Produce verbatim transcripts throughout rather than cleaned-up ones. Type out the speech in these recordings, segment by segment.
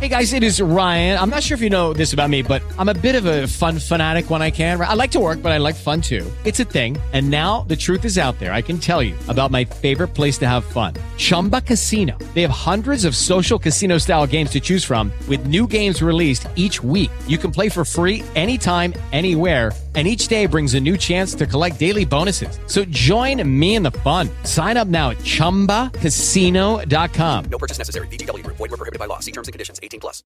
Hey guys, it is Ryan. I'm not sure if you know this about me, but I'm a bit of a fun fanatic when I can. I like to work, but I like fun too. It's a thing. And now the truth is out there. I can tell you about my favorite place to have fun. Chumba Casino. They have hundreds of social casino style games to choose from with new games released each week. You can play for free anytime, anywhere. And each day brings a new chance to collect daily bonuses. So join me in the fun. Sign up now at chumba casino dot com. No purchase necessary. V G W. Void where prohibited by law. See terms and conditions. eighteen plus.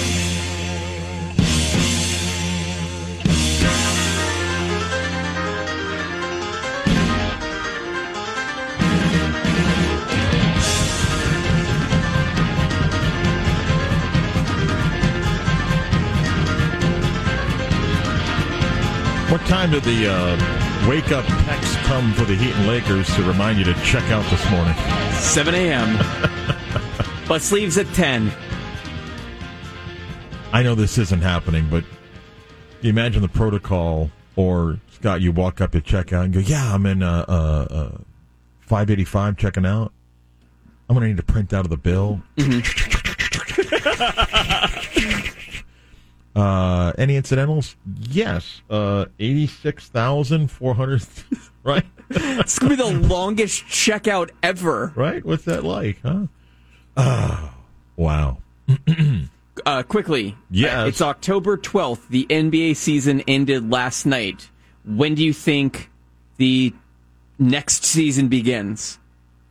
What time did the uh, wake-up text come for the Heat and Lakers to remind you to check out this morning? seven a.m. Bus leaves at ten. I know this isn't happening, but you imagine the protocol, or, Scott, you walk up to check out and go, yeah, I'm in uh, uh, uh, five eighty-five checking out. I'm going to need to print out of the bill. Mm-hmm. Uh, any incidentals? Yes. Uh, eighty-six thousand four hundred, right? It's going to be the longest checkout ever. Right? What's that like, huh? Oh, wow. uh, quickly. Yes. Uh, it's October twelfth. The N B A season ended last night. When do you think the next season begins?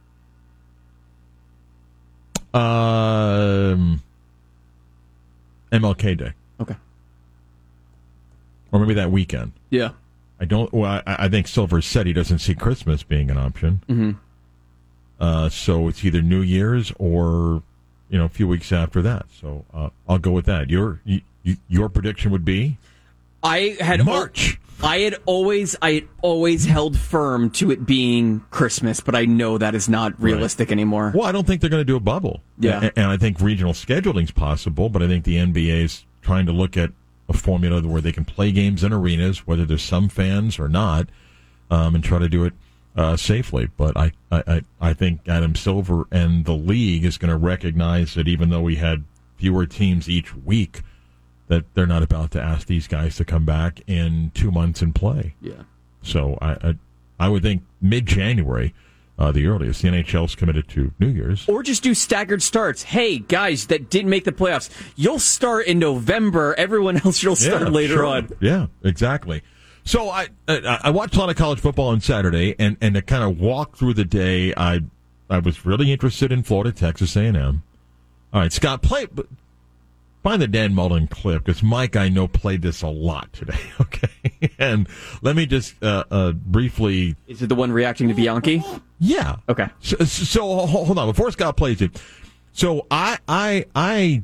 Um, M L K Day. Okay. Or maybe that weekend. Yeah. I don't. Well, I, I think Silver said he doesn't see Christmas being an option. Mm-hmm. Uh, so it's either New Year's or, you know, a few weeks after that. So uh, I'll go with that. Your you, your prediction would be I had March. Al- I had always I had always held firm to it being Christmas, but I know that is not realistic right. anymore. Well, I don't think they're going to do a bubble. Yeah, and, and I think regional scheduling is possible, but I think the N B A is trying to look at a formula where they can play games in arenas, whether there's some fans or not, um, and try to do it uh, safely. But I, I, I think Adam Silver and the league is going to recognize that even though we had fewer teams each week, that they're not about to ask these guys to come back in two months and play. Yeah. So I, I, I would think mid-January. Uh, the earliest. The N H L's committed to New Year's. Or just do staggered starts. Hey, guys that didn't make the playoffs, you'll start in November. Everyone else will start yeah, later sure. on. Yeah, exactly. So I, I I watched a lot of college football on Saturday, and, and to kind of walk through the day, I I was really interested in Florida, Texas A and M. All right, Scott, play find the Dan Mullen clip, because Mike, I know, played this a lot today, okay? And let me just uh, uh, briefly... Is it the one reacting to Bianchi? Yeah. Okay. So, so hold on, before Scott plays it. So I, I, I,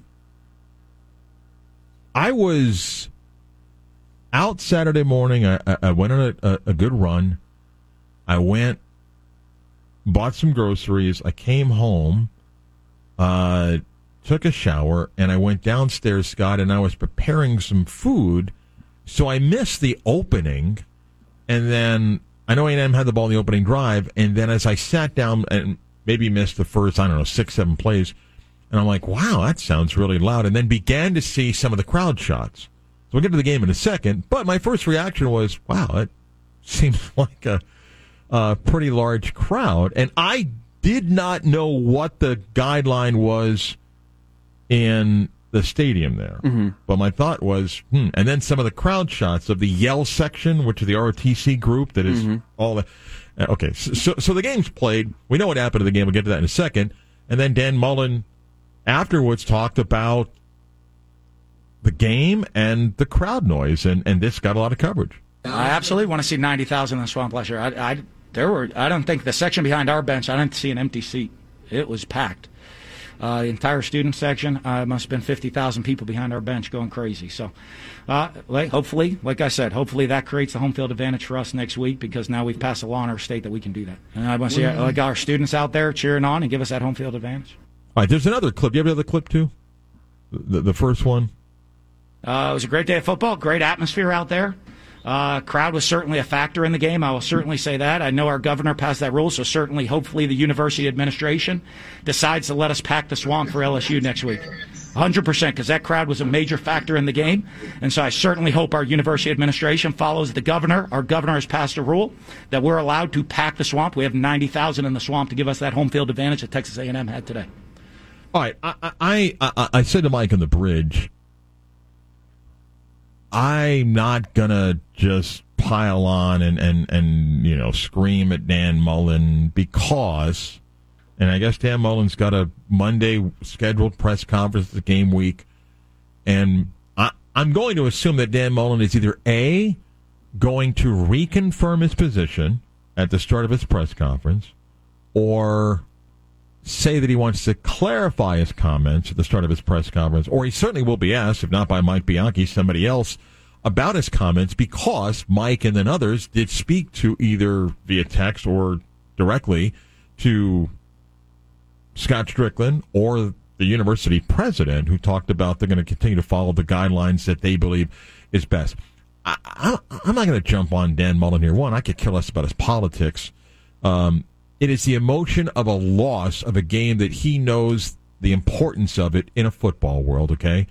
I was out Saturday morning. I, I went on a, a good run. I went, bought some groceries. I came home, uh, took a shower, and I went downstairs, Scott, and I was preparing some food. So I missed the opening, and then I know A and M had the ball in the opening drive, and then as I sat down and maybe missed the first, I don't know, six, seven plays, and I'm like, wow, that sounds really loud, and then began to see some of the crowd shots. So we'll get to the game in a second, but my first reaction was, wow, it seems like a, a pretty large crowd, and I did not know what the guideline was in the stadium there. Mm-hmm. But my thought was, hmm. And then some of the crowd shots of the Yell section, which is the R O T C group that is mm-hmm. all the... Okay, so, so the game's played. We know what happened to the game. We'll get to that in a second. And then Dan Mullen afterwards talked about the game and the crowd noise, and, and this got a lot of coverage. I absolutely want to see ninety thousand in the Swamp last year. I, I, there were, I don't think the section behind our bench, I didn't see an empty seat. It was packed. Uh, the entire student section, uh, must have been fifty thousand people behind our bench going crazy. So, uh, like, hopefully, like I said, hopefully that creates the home field advantage for us next week, because now we've passed a law in our state that we can do that. And I want to see uh, like our students out there cheering on and give us that home field advantage. All right, there's another clip. Do you have another clip, too? The, the first one? Uh, it was a great day of football, great atmosphere out there. Uh, crowd was certainly a factor in the game. I will certainly say that. I know our governor passed that rule, so certainly, hopefully, the university administration decides to let us pack the Swamp for L S U next week. one hundred percent, because that crowd was a major factor in the game. And so I certainly hope our university administration follows the governor. Our governor has passed a rule that we're allowed to pack the Swamp. We have ninety thousand in the Swamp to give us that home field advantage that Texas A and M had today. All right, I, I, I, I said to Mike on the bridge, I'm not going to just pile on and, and, and, you know, scream at Dan Mullen because... And I guess Dan Mullen's got a Monday scheduled press conference the game week. And I, I'm going to assume that Dan Mullen is either A, going to reconfirm his position at the start of his press conference, or say that he wants to clarify his comments at the start of his press conference, or he certainly will be asked, if not by Mike Bianchi, somebody else, about his comments, because Mike and then others did speak to either via text or directly to Scott Strickland or the university president, who talked about they're going to continue to follow the guidelines that they believe is best. I, I, I'm not going to jump on Dan Mullen here. One, I could care less about his politics. Um, it is the emotion of a loss of a game that he knows the importance of it in a football world, okay?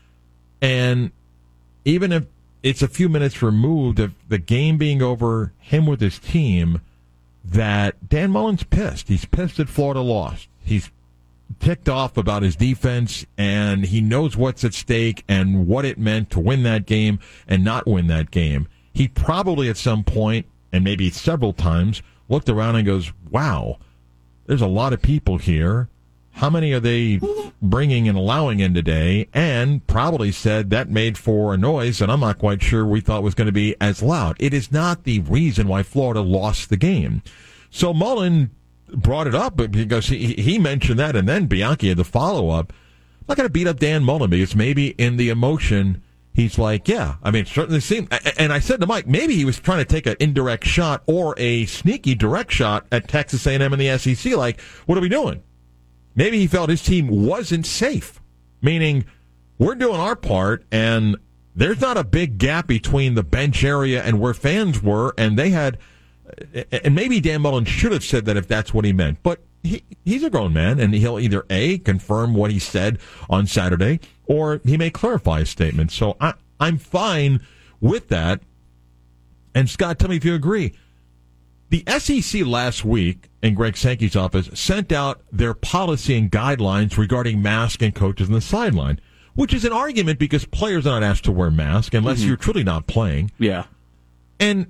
And even if it's a few minutes removed of the game being over, him with his team, that Dan Mullen's pissed. He's pissed that Florida lost. He's ticked off about his defense, and he knows what's at stake and what it meant to win that game and not win that game. He probably at some point, and maybe several times, looked around and goes, wow, there's a lot of people here. How many are they bringing and allowing in today? And probably said that made for a noise, and I'm not quite sure we thought was going to be as loud. It is not the reason why Florida lost the game. So Mullen brought it up because he, he mentioned that, and then Bianchi had the follow-up. I'm not going to beat up Dan Mullen because maybe in the emotion he's like, yeah, I mean, it certainly seemed, and I said to Mike, maybe he was trying to take an indirect shot or a sneaky direct shot at Texas A and M and the S E C, like, what are we doing? Maybe he felt his team wasn't safe, meaning we're doing our part, and there's not a big gap between the bench area and where fans were, and they had... And maybe Dan Mullen should have said that if that's what he meant. But he, he's a grown man, and he'll either, A, confirm what he said on Saturday, or he may clarify his statement. So I, I'm fine with that. And, Scott, tell me if you agree. The S E C last week, in Greg Sankey's office, sent out their policy and guidelines regarding masks and coaches on the sideline, which is an argument because players are not asked to wear masks unless mm-hmm. you're truly not playing. Yeah. And...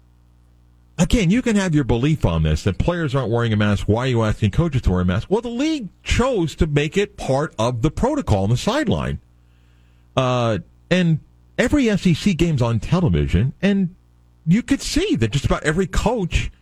Again, you can have your belief on this, that players aren't wearing a mask. Why are you asking coaches to wear a mask? Well, the league chose to make it part of the protocol on the sideline. Uh, and every S E C game's on television, and you could see that just about every coach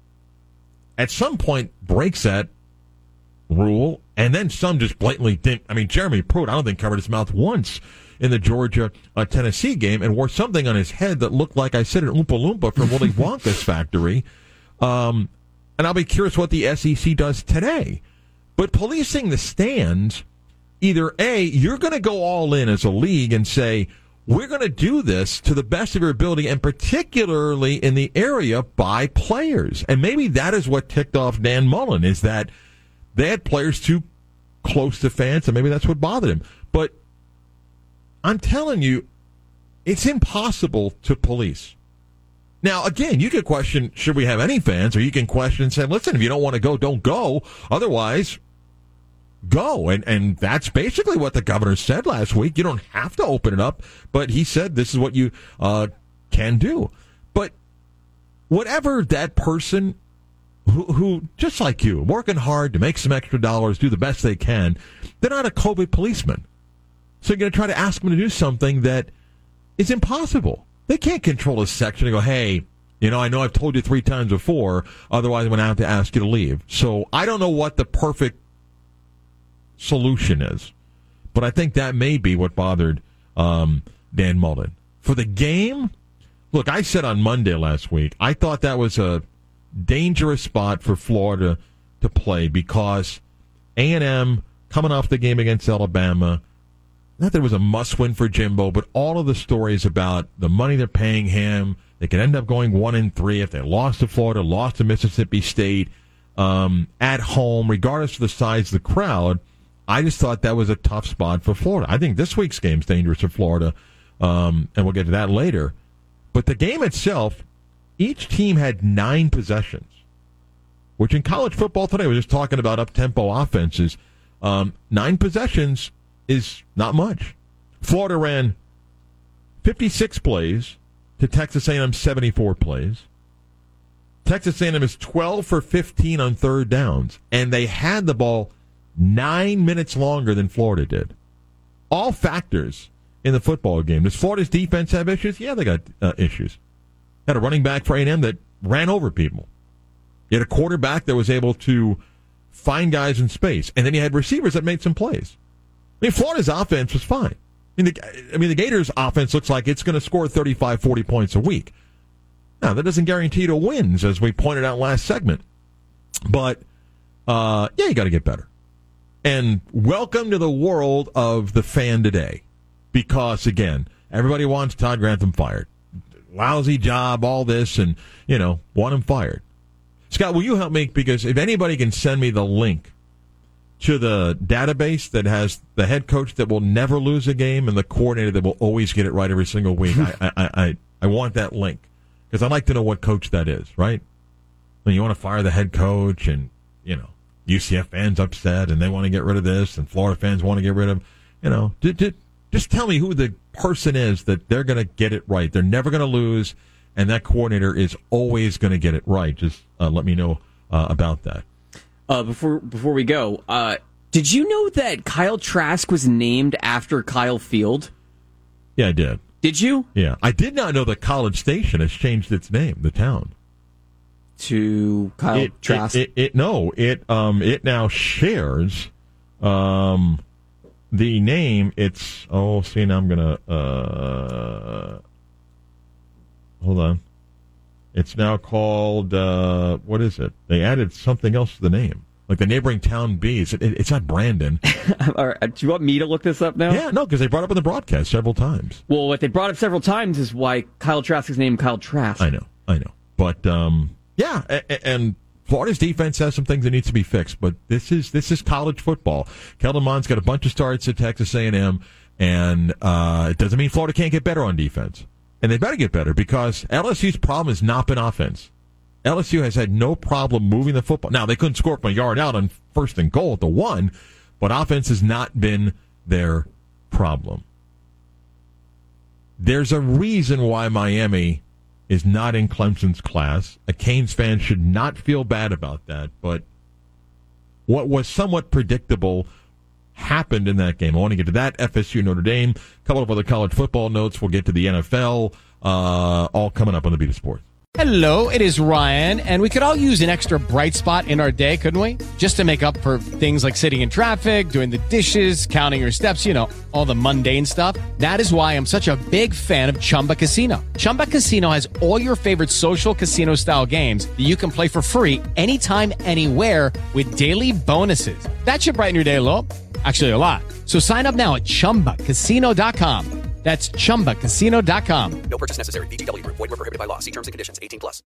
at some point breaks that rule, and then some just blatantly didn't. I mean, Jeremy Pruitt, I don't think covered his mouth once in the Georgia-Tennessee uh, game and wore something on his head that looked like, I said, an Oompa Loompa from Willy Wonka's factory. Um, and I'll be curious what the S E C does today. But policing the stands, either A, you're going to go all in as a league and say, we're going to do this to the best of your ability, and particularly in the area by players. And maybe that is what ticked off Dan Mullen, is that they had players too close to fans, and maybe that's what bothered him. But I'm telling you, it's impossible to police. Now, again, you could question, should we have any fans? Or you can question and say, listen, if you don't want to go, don't go. Otherwise, go. And and that's basically what the governor said last week. You don't have to open it up, but he said this is what you uh, can do. But whatever that person who, who, just like you, working hard to make some extra dollars, do the best they can, they're not a COVID policeman. So you're going to try to ask them to do something that is impossible. They can't control a section and go, hey, you know, I know I've told you three times before, otherwise I'm going to have to ask you to leave. So I don't know what the perfect solution is, but I think that may be what bothered um, Dan Mullen. For the game, look, I said on Monday last week, I thought that was a dangerous spot for Florida to play because A and M coming off the game against Alabama, not that it was a must-win for Jimbo, but all of the stories about the money they're paying him, they could end up going one and three if they lost to Florida, lost to Mississippi State, um, at home, regardless of the size of the crowd. I just thought that was a tough spot for Florida. I think this week's game's dangerous for Florida, um, and we'll get to that later. But the game itself, each team had nine possessions, which in college football today, we're just talking about up-tempo offenses. Um, nine possessions is not much. Florida ran fifty-six plays to Texas A and M seventy-four plays. Texas A and M is twelve for fifteen on third downs, and they had the ball nine minutes longer than Florida did. All factors in the football game. Does Florida's defense have issues? Yeah, they got uh, issues. Had a running back for A and M that ran over people. You had a quarterback that was able to find guys in space, and then you had receivers that made some plays. I mean, Florida's offense was fine. I mean, the, I mean, the Gators' offense looks like it's going to score thirty-five, forty points a week. Now, that doesn't guarantee you to wins, as we pointed out last segment. But, uh, yeah, you got to get better. And welcome to the world of the fan today. Because, again, everybody wants Todd Grantham fired. Lousy job, all this, and, you know, want him fired. Scott, will you help me? Because if anybody can send me the link to the database that has the head coach that will never lose a game and the coordinator that will always get it right every single week, I, I, I, I want that link. Because I'd like to know what coach that is, right? When you want to fire the head coach and, you know, U C F fans upset and they want to get rid of this and Florida fans want to get rid of, you know, d- d- just tell me who the person is that they're going to get it right. They're never going to lose, and that coordinator is always going to get it right. Just uh, let me know uh, about that. Uh, before before we go, uh, did you know that Kyle Trask was named after Kyle Field? Yeah, I did. Did you? Yeah. I did not know that College Station has changed its name, the town. To Kyle it, Trask? It, it, it, no, it um it now shares um the name. It's, oh, see, now I'm going to, uh, hold on. It's now called, uh, what is it? They added something else to the name. Like the neighboring town B. It's, it, it's not Brandon. All right. Do you want me to look this up now? Yeah, no, because they brought it up in the broadcast several times. Well, what they brought up several times is why Kyle Trask is named Kyle Trask. I know, I know. But, um, yeah, and, and Florida's defense has some things that need to be fixed, but this is this is college football. Kellen Mond's got a bunch of starts at Texas A and M, and uh, it doesn't mean Florida can't get better on defense. And they better get better because L S U's problem has not been offense. L S U has had no problem moving the football. Now, they couldn't score from a yard out on first and goal at the one, but offense has not been their problem. There's a reason why Miami is not in Clemson's class. A Canes fan should not feel bad about that, but what was somewhat predictable happened in that game. I want to get to that. F S U, Notre Dame, a couple of other college football notes. We'll get to the N F L, uh, all coming up on the Beat of Sports. Hello, it is Ryan, and we could all use an extra bright spot in our day, couldn't we? Just to make up for things like sitting in traffic, doing the dishes, counting your steps, you know, all the mundane stuff. That is why I'm such a big fan of Chumba Casino. Chumba Casino has all your favorite social casino-style games that you can play for free anytime, anywhere with daily bonuses. That should brighten your day a little. Actually, a lot. So sign up now at chumba casino dot com. That's chumba casino dot com. No purchase necessary. V G W Group. Void where prohibited by law. See terms and conditions. eighteen plus.